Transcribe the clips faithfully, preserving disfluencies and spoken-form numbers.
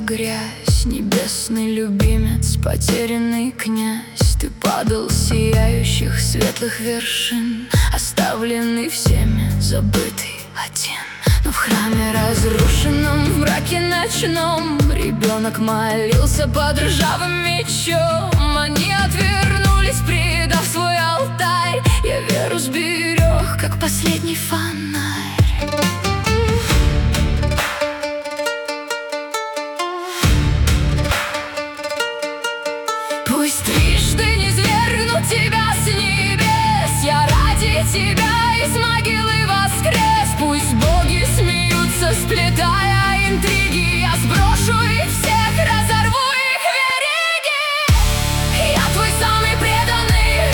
грязь, небесный любимец, потерянный князь. Ты падал с сияющих светлых вершин, оставленный всеми, забытый один. Но в храме разрушенном, в мраке ночном, ребенок молился под ржавым мечом. Они отвернулись, предав свой алтарь. Я веру сберег, как последний фонарь. Пусть трижды низвергнут тебя с небес, я ради тебя из могилы воскрес. Пусть боги смеются, сплетая интриги, я сброшу их всех, разорву их вериги. Я твой самый преданный,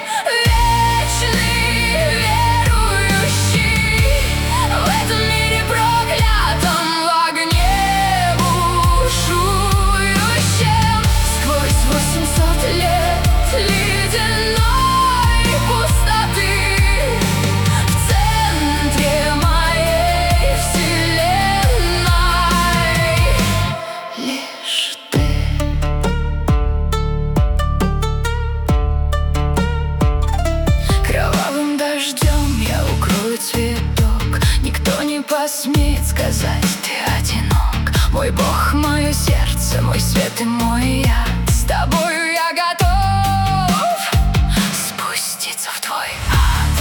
вечный, верующий, в этом мире проклятом, в огне бушующем, сквозь восемьсот лет ледяной пустоты. В центре моей вселенной лишь ты. Кровавым дождем я укрою цветок, никто не посмеет сказать, ты одинок. Мой Бог, мое сердце, мой свет и мой я, с тобою я готов спуститься в твой ад.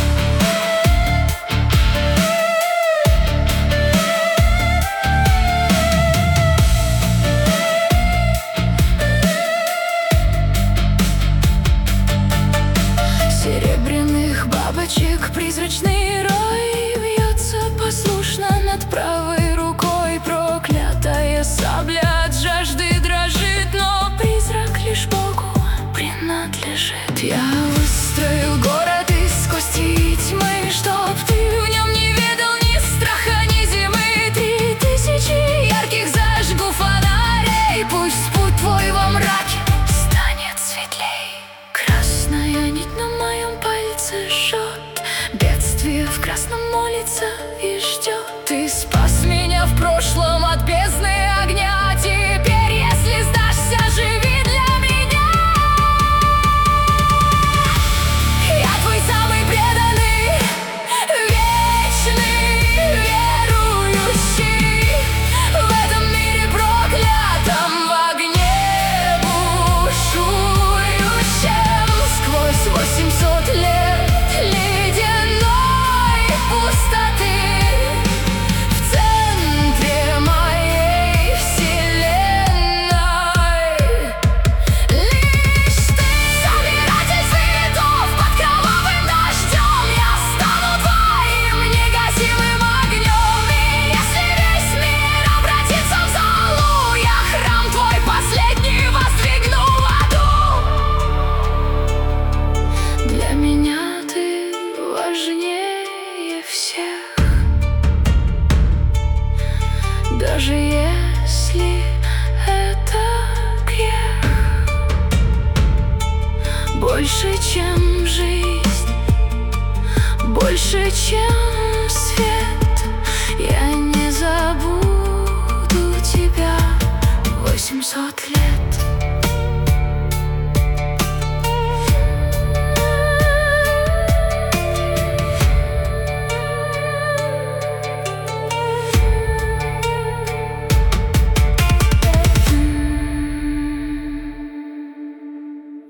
Серебряных бабочек призрачный рой вьется послушно над правой рукой. Проклятая сабля от жажды дрожит, но призрак лишь Богу принадлежит. Я выстроил город из кости и тьмы, чтоб ты в нем не ведал ни страха, ни зимы. Три тысячи ярких зажгу фонарей, пусть путь твой во мраке станет светлей. Красная нить на моем пальце жжет, бедствие в красном молится и ждет. Ты спас меня в прошлом от бездны огня, а теперь, если сдашься, живи для меня. Я твой самый преданный, вечный, верующий, в этом мире проклятом, в огне бушующем, сквозь восемьсот лет ледяной пустоты. В центре моей вселенной лишь ты. Собиратель цветов под кровавым дождем, я стану твоим негасимым огнем. И если весь мир обратится в золу, я храм твой последний воздвигну в аду. Для меня ты важнее всех, даже если это грех. Больше, чем жизнь, больше, чем свет.